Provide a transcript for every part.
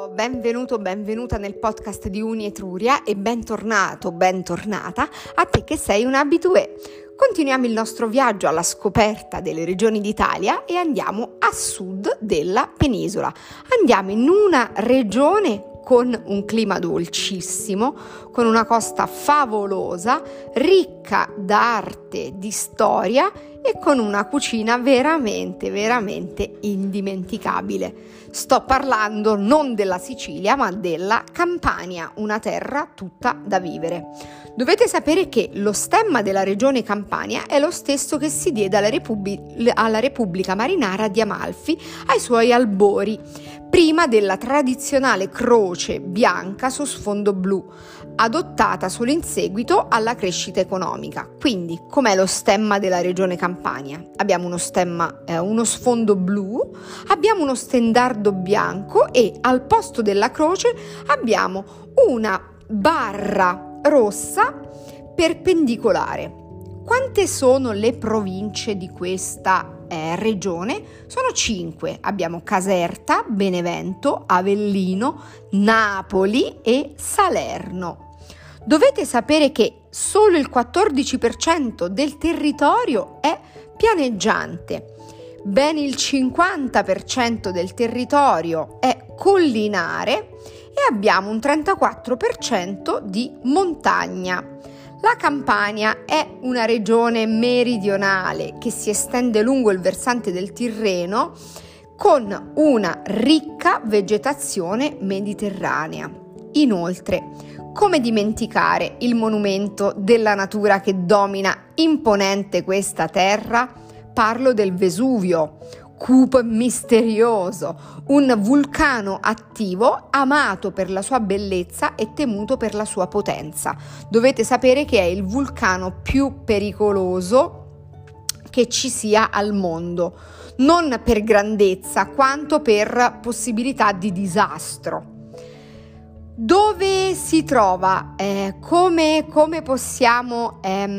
Ciao, benvenuta nel podcast di Uni Etruria e bentornata a te che sei un abitué. Continuiamo il nostro viaggio alla scoperta delle regioni d'Italia e andiamo a sud della penisola. Andiamo in una regione con un clima dolcissimo, con una costa favolosa, ricca d'arte, di storia e con una cucina veramente indimenticabile. Sto parlando non della Sicilia, ma della Campania, una terra tutta da vivere. Dovete sapere che lo stemma della regione Campania è lo stesso che si diede alla Repubblica Marinara di Amalfi ai suoi albori, prima della tradizionale croce bianca su sfondo blu, adottata solo in seguito alla crescita economica. Quindi, com'è lo stemma della regione Campania? Abbiamo uno sfondo blu, abbiamo uno stendardo bianco e al posto della croce abbiamo una barra rossa perpendicolare. Quante sono le province di questa regione? Sono 5. Abbiamo Caserta, Benevento, Avellino, Napoli e Salerno. Dovete sapere che solo il 14% del territorio è pianeggiante, ben il 50% del territorio è collinare e abbiamo un 34% di montagna. La Campania è una regione meridionale che si estende lungo il versante del Tirreno con una ricca vegetazione mediterranea. Inoltre, come dimenticare il monumento della natura che domina imponente questa terra? Parlo del Vesuvio, cupo e misterioso, un vulcano attivo amato per la sua bellezza e temuto per la sua potenza. Dovete sapere che è il vulcano più pericoloso che ci sia al mondo, non per grandezza quanto per possibilità di disastro. Dove si trova? Come possiamo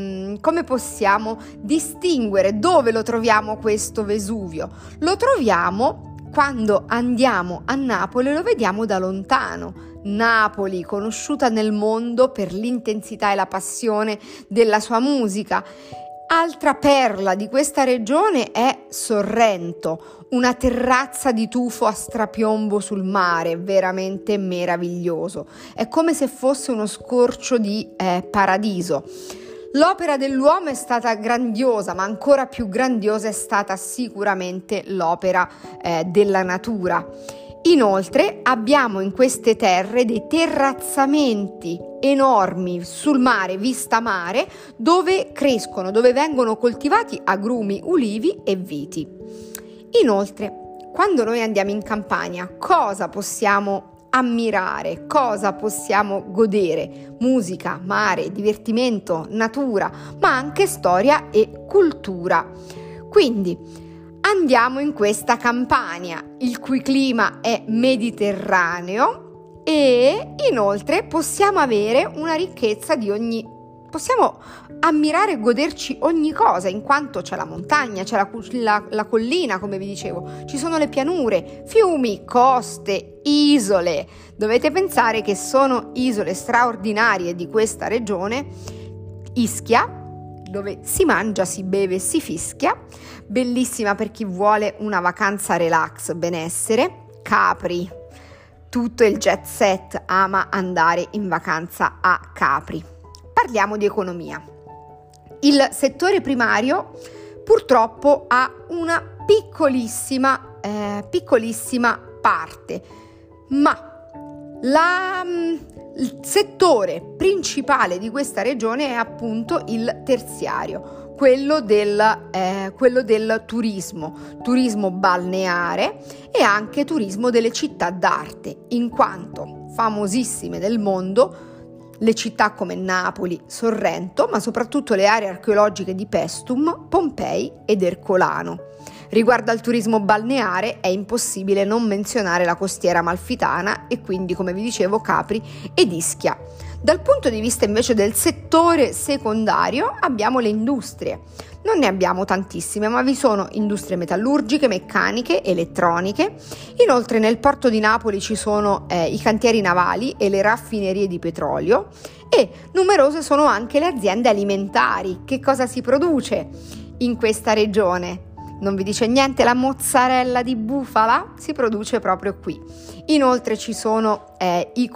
distinguere dove lo troviamo questo Vesuvio? Lo troviamo quando andiamo a Napoli, lo vediamo da lontano. Napoli, conosciuta nel mondo per l'intensità e la passione della sua musica. Altra perla di questa regione è Sorrento, una terrazza di tufo a strapiombo sul mare, veramente meraviglioso. È come se fosse uno scorcio di paradiso. L'opera dell'uomo è stata grandiosa, ma ancora più grandiosa è stata sicuramente l'opera della natura. Inoltre abbiamo in queste terre dei terrazzamenti enormi sul mare, vista mare, dove vengono coltivati agrumi, ulivi e viti. Inoltre, quando noi andiamo in Campania, cosa possiamo ammirare, cosa possiamo godere? Musica, mare, divertimento, natura, ma anche storia e cultura. Quindi andiamo in questa Campania, il cui clima è mediterraneo e inoltre possiamo avere una ricchezza possiamo ammirare e goderci ogni cosa, in quanto c'è la montagna, c'è la collina, come vi dicevo, ci sono le pianure, fiumi, coste, isole. Dovete pensare che sono isole straordinarie di questa regione. Ischia, dove si mangia, si beve e si fischia, bellissima per chi vuole una vacanza relax, benessere. Capri, tutto il jet set ama andare in vacanza a Capri. Parliamo di economia. Il settore primario purtroppo ha una piccolissima parte, ma il settore principale di questa regione è appunto il terziario, quello del turismo balneare e anche turismo delle città d'arte, in quanto famosissime del mondo le città come Napoli, Sorrento, ma soprattutto le aree archeologiche di Paestum, Pompei ed Ercolano. Riguardo al turismo balneare è impossibile non menzionare la costiera amalfitana e quindi, come vi dicevo, Capri ed Ischia. Dal punto di vista invece del settore secondario abbiamo le industrie. Non ne abbiamo tantissime, ma vi sono industrie metallurgiche, meccaniche, elettroniche. Inoltre nel porto di Napoli ci sono i cantieri navali e le raffinerie di petrolio, e numerose sono anche le aziende alimentari. Che cosa si produce in questa regione? Non vi dice niente? La mozzarella di bufala si produce proprio qui. Inoltre ci sono i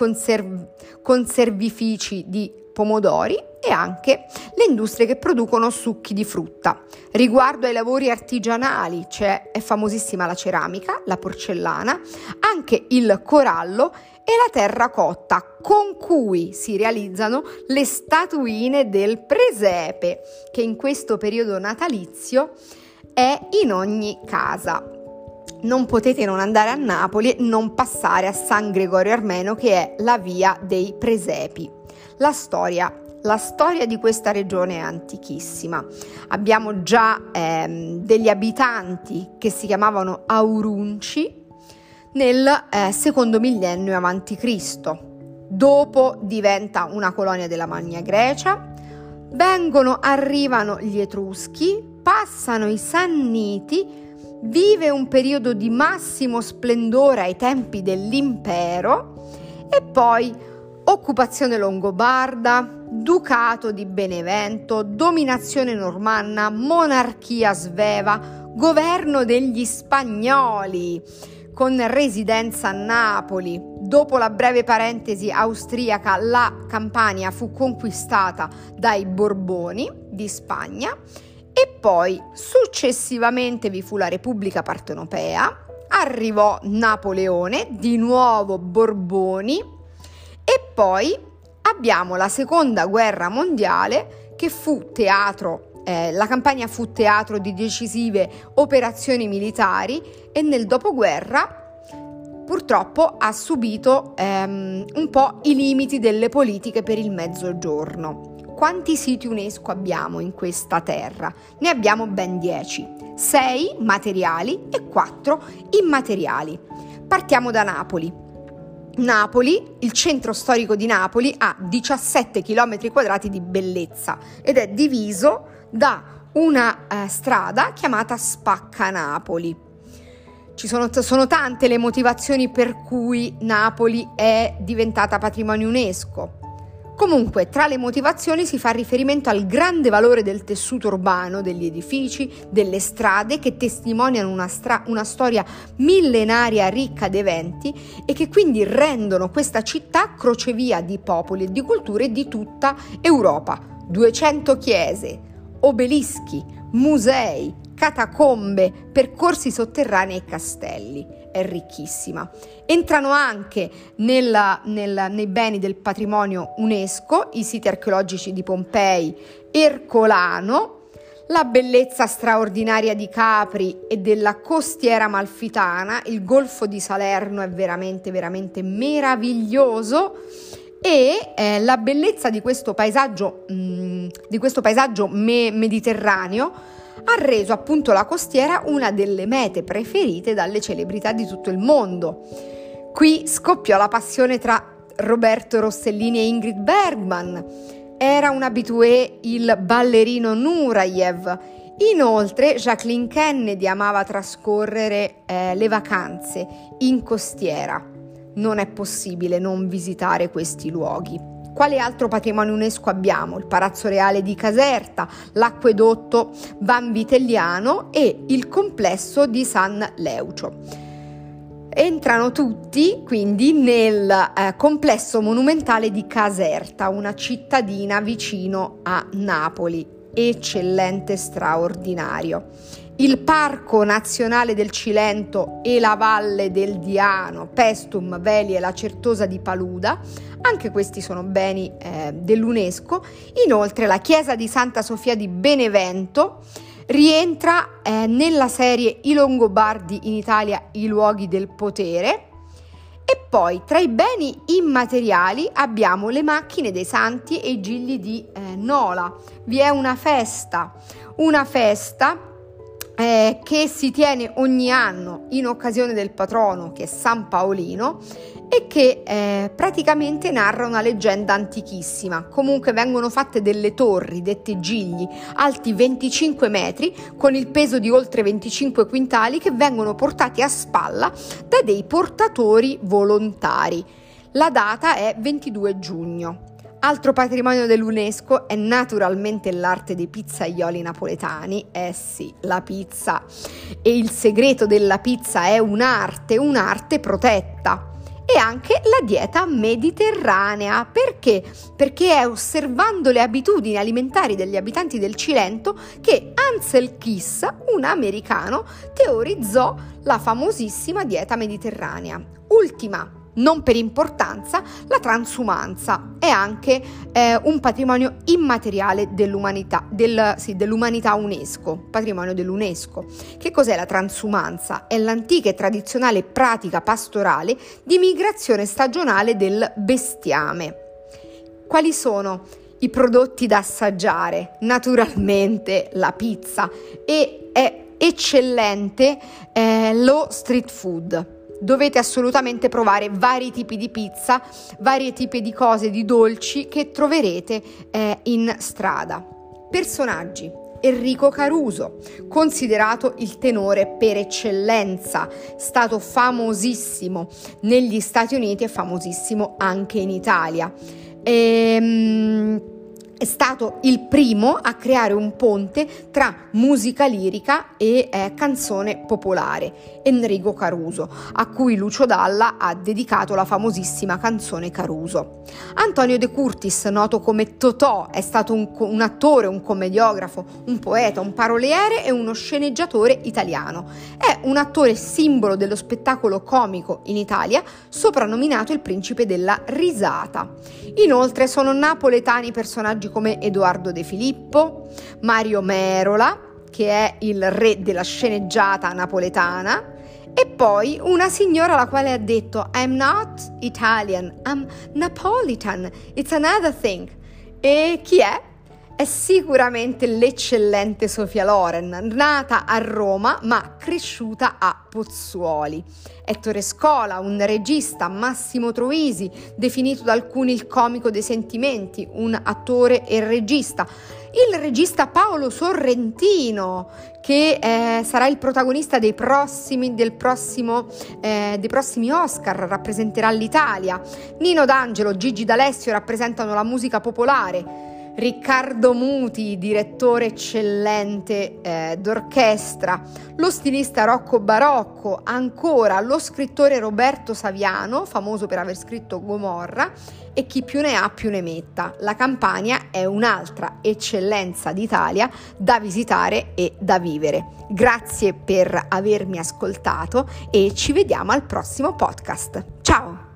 conservifici di pomodori e anche le industrie che producono succhi di frutta. Riguardo ai lavori artigianali è famosissima la ceramica, la porcellana, anche il corallo e la terracotta, con cui si realizzano le statuine del presepe, che in questo periodo natalizio è in ogni casa. Non potete non andare a Napoli e non passare a San Gregorio Armeno, che è la via dei presepi. La storia di questa regione è antichissima. Abbiamo già degli abitanti che si chiamavano Aurunci nel secondo millennio a.C. Dopo diventa una colonia della Magna Grecia, arrivano gli Etruschi, passano i Sanniti, vive un periodo di massimo splendore ai tempi dell'impero e poi occupazione longobarda, ducato di Benevento, dominazione normanna, monarchia sveva, governo degli spagnoli con residenza a Napoli. Dopo la breve parentesi austriaca, la Campania fu conquistata dai Borboni di Spagna e poi successivamente vi fu la Repubblica Partenopea, arrivò Napoleone, di nuovo Borboni e poi abbiamo la Seconda Guerra Mondiale che fu teatro. La Campania fu teatro di decisive operazioni militari e nel dopoguerra purtroppo ha subito un po' i limiti delle politiche per il Mezzogiorno. Quanti siti UNESCO abbiamo in questa terra? Ne abbiamo ben 10, 6 materiali e 4 immateriali. Partiamo da Napoli. Napoli, il centro storico di Napoli, ha 17 km quadrati di bellezza ed è diviso da una strada chiamata Spacca Napoli. Sono tante le motivazioni per cui Napoli è diventata patrimonio UNESCO. Comunque, tra le motivazioni si fa riferimento al grande valore del tessuto urbano, degli edifici, delle strade che testimoniano una storia millenaria ricca di eventi e che quindi rendono questa città crocevia di popoli e di culture di tutta Europa. 200 chiese, obelischi, musei, catacombe, percorsi sotterranei e castelli. È ricchissima. Entrano anche nei beni del patrimonio UNESCO i siti archeologici di Pompei, Ercolano, la bellezza straordinaria di Capri e della costiera amalfitana. Il golfo di Salerno è veramente, veramente meraviglioso. E la bellezza di questo paesaggio mediterraneo ha reso appunto la costiera una delle mete preferite dalle celebrità di tutto il mondo. Qui scoppiò la passione tra Roberto Rossellini e Ingrid Bergman. Era un habitué il ballerino Nureyev. Inoltre Jacqueline Kennedy amava trascorrere le vacanze in costiera. Non è possibile non visitare questi luoghi. Quale altro patrimonio UNESCO abbiamo? Il Palazzo Reale di Caserta, l'acquedotto Vanvitelliano e il complesso di San Leucio. Entrano tutti quindi nel complesso monumentale di Caserta, una cittadina vicino a Napoli, eccellente, straordinario. Il Parco Nazionale del Cilento e la Valle del Diano, Pestum, Veli e la Certosa di Paluda, anche questi sono beni dell'UNESCO. Inoltre la chiesa di Santa Sofia di Benevento rientra nella serie I Longobardi in Italia, i luoghi del potere. E poi tra i beni immateriali abbiamo le macchine dei santi e i gigli di Nola. Vi è una festa che si tiene ogni anno in occasione del patrono, che è San Paolino, e che praticamente narra una leggenda antichissima. Comunque vengono fatte delle torri, dette gigli, alti 25 metri, con il peso di oltre 25 quintali, che vengono portati a spalla da dei portatori volontari. La data è 22 giugno. Altro patrimonio dell'UNESCO è naturalmente l'arte dei pizzaioli napoletani. Sì, la pizza. E il segreto della pizza è un'arte protetta. E anche la dieta mediterranea. Perché? Perché è osservando le abitudini alimentari degli abitanti del Cilento che Ansel Keys, un americano, teorizzò la famosissima dieta mediterranea. Ultima, non per importanza, la transumanza è anche un patrimonio immateriale dell'umanità UNESCO, patrimonio dell'UNESCO. Che cos'è la transumanza? È l'antica e tradizionale pratica pastorale di migrazione stagionale del bestiame. Quali sono i prodotti da assaggiare? Naturalmente la pizza, e è eccellente lo street food. Dovete assolutamente provare vari tipi di pizza, vari tipi di cose, di dolci che troverete in strada. Personaggi: Enrico Caruso, considerato il tenore per eccellenza, stato famosissimo negli Stati Uniti e famosissimo anche in Italia. È stato il primo a creare un ponte tra musica lirica e canzone popolare, Enrico Caruso, a cui Lucio Dalla ha dedicato la famosissima canzone Caruso. Antonio De Curtis, noto come Totò, è stato un attore, un commediografo, un poeta, un paroliere e uno sceneggiatore italiano. È un attore simbolo dello spettacolo comico in Italia, soprannominato il principe della risata. Inoltre sono napoletani personaggi come Edoardo De Filippo, Mario Merola, che è il re della sceneggiata napoletana, e poi una signora la quale ha detto I'm not Italian, I'm Napolitan, it's another thing. E chi è? È sicuramente l'eccellente Sofia Loren, nata a Roma ma cresciuta a Pozzuoli. Ettore Scola, un regista, Massimo Troisi, definito da alcuni il comico dei sentimenti, un attore e regista. Il regista Paolo Sorrentino, che sarà il protagonista dei prossimi Oscar, rappresenterà l'Italia. Nino D'Angelo, Gigi D'Alessio rappresentano la musica popolare. Riccardo Muti, direttore eccellente d'orchestra, lo stilista Rocco Barocco, ancora lo scrittore Roberto Saviano, famoso per aver scritto Gomorra, e chi più ne ha più ne metta. La Campania è un'altra eccellenza d'Italia da visitare e da vivere. Grazie per avermi ascoltato e ci vediamo al prossimo podcast. Ciao!